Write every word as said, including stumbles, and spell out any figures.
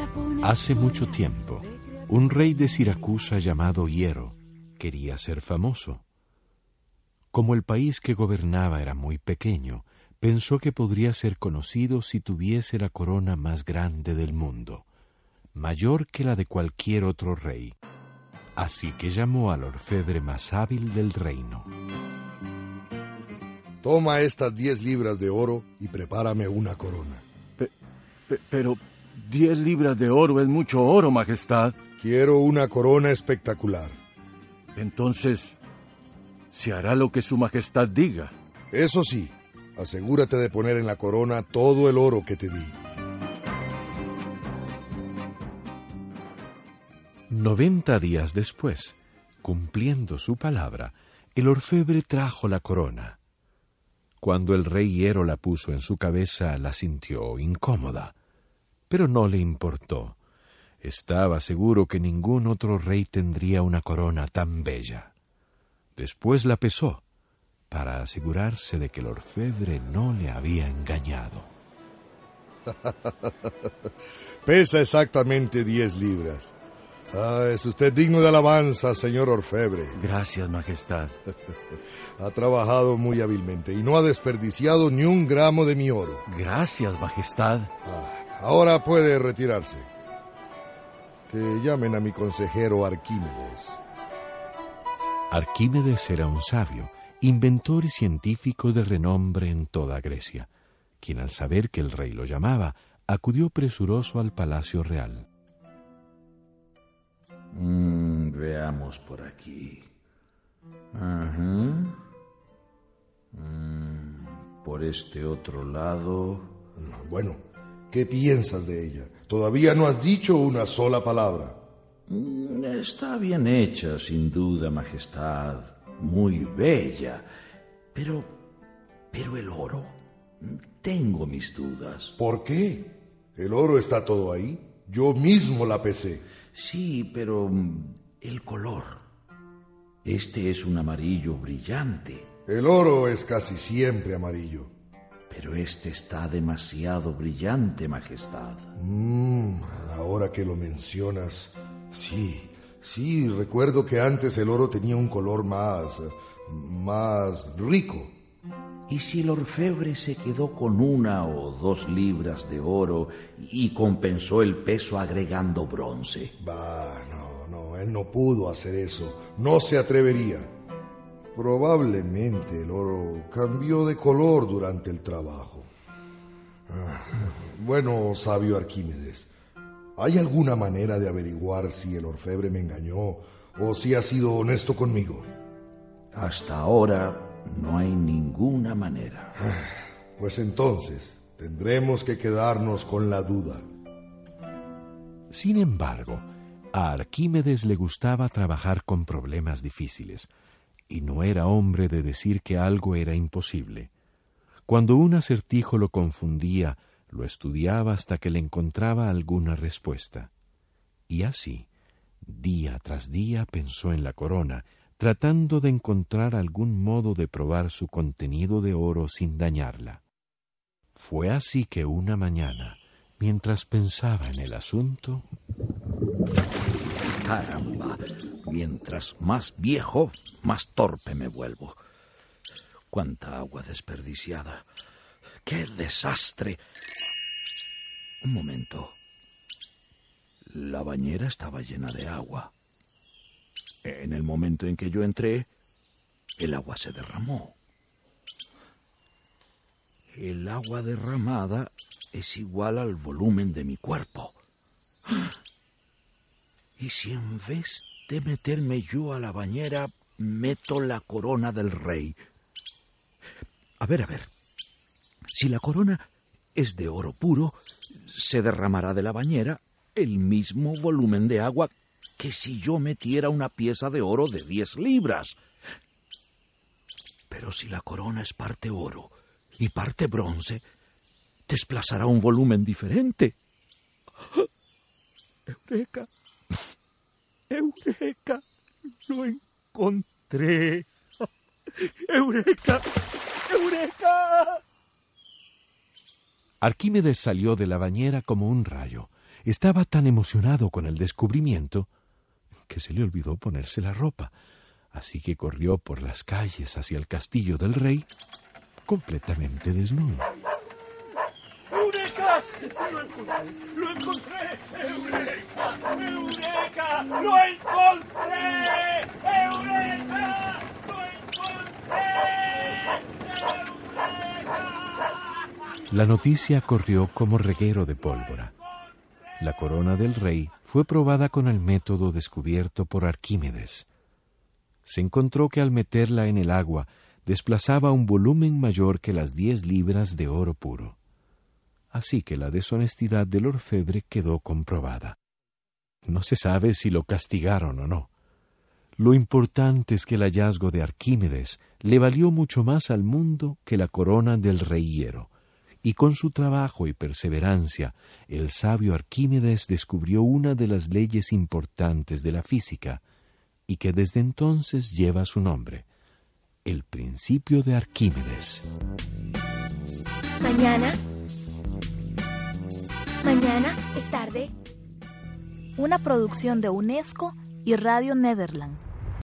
Hace mucho tiempo, un rey de Siracusa llamado Hiero quería ser famoso. Como el país que gobernaba era muy pequeño, pensó que podría ser conocido si tuviese la corona más grande del mundo, mayor que la de cualquier otro rey. Así que llamó al orfebre más hábil del reino. Toma estas diez libras de oro y prepárame una corona. Pe- pe- pero diez libras de oro es mucho oro, Majestad. Quiero una corona espectacular. Entonces, se hará lo que su Majestad diga. Eso sí, asegúrate de poner en la corona todo el oro que te di. Noventa días después, cumpliendo su palabra, el orfebre trajo la corona. Cuando el rey Hiero la puso en su cabeza, la sintió incómoda, pero no le importó. Estaba seguro que ningún otro rey tendría una corona tan bella. Después la pesó, para asegurarse de que el orfebre no le había engañado. Pesa exactamente diez libras. Ah, es usted digno de alabanza, señor orfebre. Gracias, Majestad. Ha trabajado muy hábilmente y no ha desperdiciado ni un gramo de mi oro. Gracias, Majestad. Ah, ahora puede retirarse. Que llamen a mi consejero Arquímedes. Arquímedes era un sabio, inventor y científico de renombre en toda Grecia, quien al saber que el rey lo llamaba, acudió presuroso al palacio real. Mm, veamos por aquí. Ajá. Mm, por este otro lado. Bueno, ¿qué piensas de ella? Todavía no has dicho una sola palabra. Mm, está bien hecha, sin duda, Majestad. Muy bella. Pero, pero el oro. Tengo mis dudas. ¿Por qué? El oro está todo ahí. Yo mismo la pesé. Sí, pero el color. Este es un amarillo brillante. El oro es casi siempre amarillo. Pero este está demasiado brillante, Majestad. Mm, ahora que lo mencionas, sí, sí, recuerdo que antes el oro tenía un color más, más rico. ¿Y si el orfebre se quedó con una o dos libras de oro y compensó el peso agregando bronce? Bah, no, no, él no pudo hacer eso. No se atrevería. Probablemente el oro cambió de color durante el trabajo. Ah, bueno, sabio Arquímedes, ¿hay alguna manera de averiguar si el orfebre me engañó o si ha sido honesto conmigo? Hasta ahora no hay ninguna manera. Pues entonces tendremos que quedarnos con la duda. Sin embargo, a Arquímedes le gustaba trabajar con problemas difíciles, y no era hombre de decir que algo era imposible. Cuando un acertijo lo confundía, lo estudiaba hasta que le encontraba alguna respuesta. Y así, día tras día pensó en la corona, tratando de encontrar algún modo de probar su contenido de oro sin dañarla. Fue así que una mañana, mientras pensaba en el asunto... Caramba, mientras más viejo, más torpe me vuelvo. Cuánta agua desperdiciada. ¡Qué desastre! Un momento. La bañera estaba llena de agua. En el momento en que yo entré, el agua se derramó. El agua derramada es igual al volumen de mi cuerpo. ¿Y si en vez de meterme yo a la bañera, meto la corona del rey? A ver, a ver. Si la corona es de oro puro, se derramará de la bañera el mismo volumen de agua que si yo metiera una pieza de oro de diez libras. Pero si la corona es parte oro y parte bronce, desplazará un volumen diferente. ¡Eureka! ¡Eureka! ¡Lo encontré! ¡Eureka! ¡Eureka! Arquímedes salió de la bañera como un rayo, estaba tan emocionado con el descubrimiento que se le olvidó ponerse la ropa, así que corrió por las calles hacia el castillo del rey completamente desnudo. ¡Eureka! ¡Lo encontré! ¡Lo encontré! ¡Eureka! ¡Eureka! ¡Lo encontré! ¡Eureka! ¡Lo encontré! ¡Eureka! La noticia corrió como reguero de pólvora. La corona del rey fue probada con el método descubierto por Arquímedes. Se encontró que al meterla en el agua desplazaba un volumen mayor que las diez libras de oro puro. Así que la deshonestidad del orfebre quedó comprobada. No se sabe si lo castigaron o no. Lo importante es que el hallazgo de Arquímedes le valió mucho más al mundo que la corona del rey Hiero, y con su trabajo y perseverancia, el sabio Arquímedes descubrió una de las leyes importantes de la física, y que desde entonces lleva su nombre, el principio de Arquímedes. Mañana. Mañana es tarde. Una producción de UNESCO y Radio Nederland.